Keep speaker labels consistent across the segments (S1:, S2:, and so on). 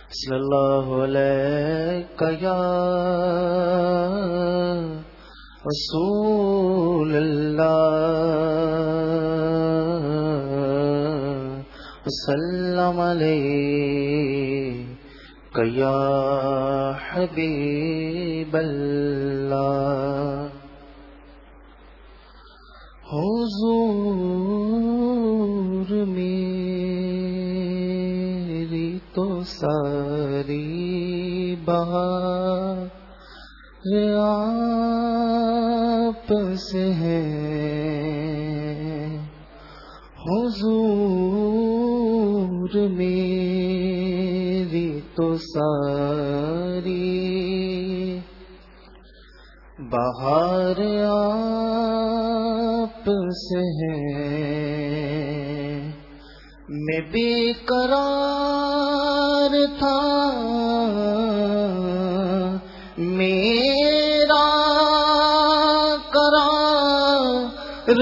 S1: صلی اللہ علیہ یا رسول اللہ وسلم علیہ یا حبیب اللہ. حضور میری تو ساری بہار آپ سے ہے. حضور میری تو ساری بہار آپ سے ہے. میں بے قرار تھا میرا قرار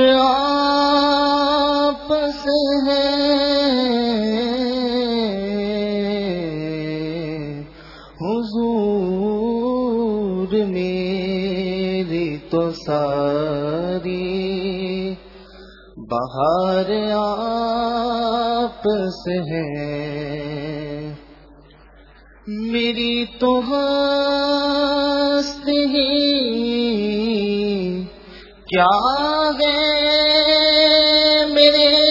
S1: آپ سے ہے. حضور میری تو ساری بہار آپ سے ہے. میری تو ہستی کیا ہے میرے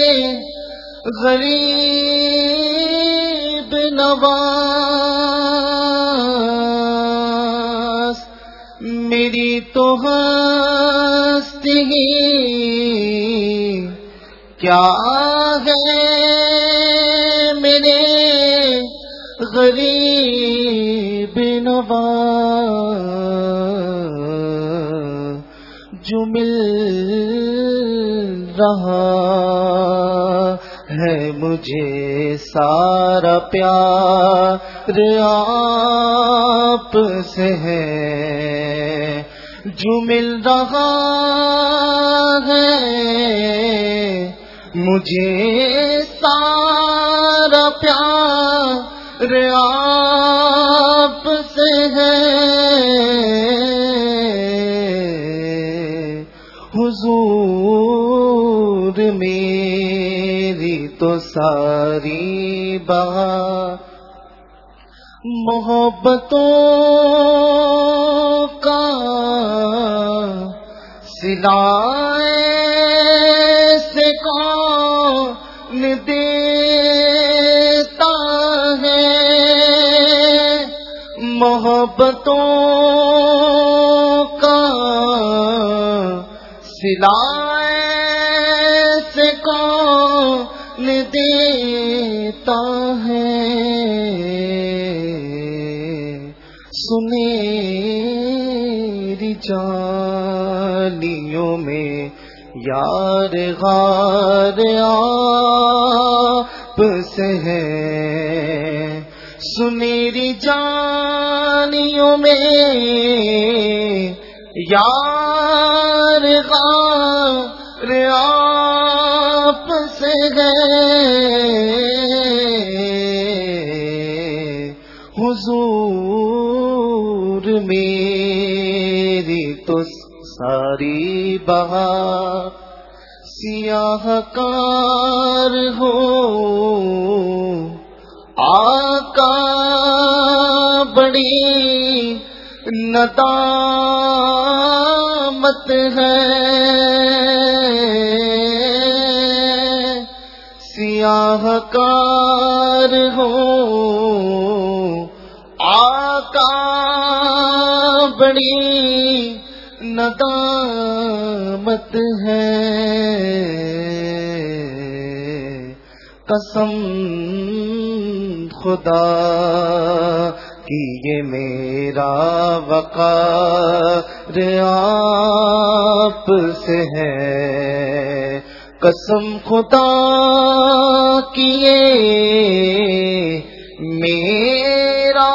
S1: غریب نواز. میری تو ہستی کیا ہے میرے غریب نواز. جو مل رہا ہے مجھے سارا پیار آپ سے ہے. جو مل رہا ہے مجھے سارا پیار آپ سے ہے. حضور میری تو ساری بہار محبتوں کا سلائے سے کون دیتا ہے. محبتوں کا سلائے سے کون دیتا ہے. سنہری جانیوں میں یار غار آپ سے ہے. سنہری جانیوں میں یار غار آپ سے ہے. حضور میری تو ساری بہار سیاہ کار ہو آقا بڑی ندامت ہے. سیاہ کار ہو آقا بڑی ندامت ہے. قسم خدا کی یہ میرا وقار آپ سے ہے. قسم خدا کی یہ میرا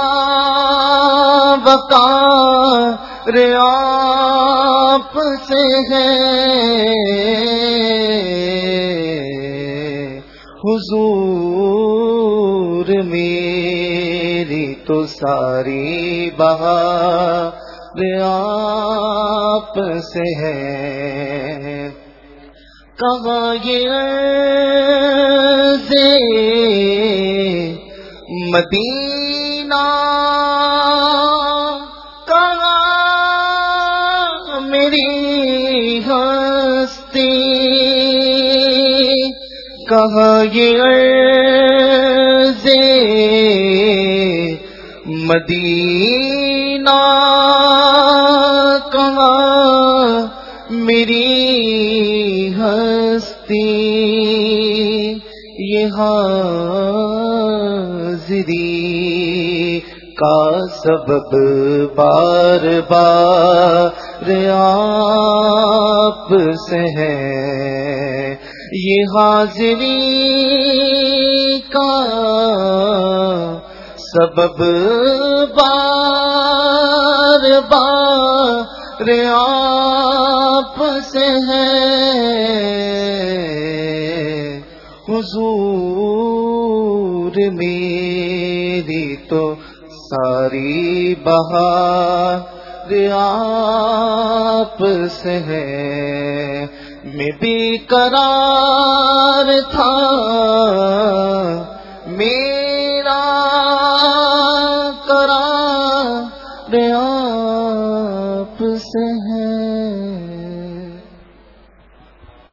S1: وقار آپ سے ہے. حضور میری تو ساری بہار آپ سے ہے. کہاں یہ عرض مدینہ، کہاں میری ہستی، کہاں یہ عرض مدینہ، کہاں میری ہستی. یہ حاضری کا سبب بار بار آپ سے ہے. یہ حاضری کا سبب بار بار آپ سے ہے. حضور میری تو ساری بہار آپ سے ہے. میں بے قرار تھا میرا قرار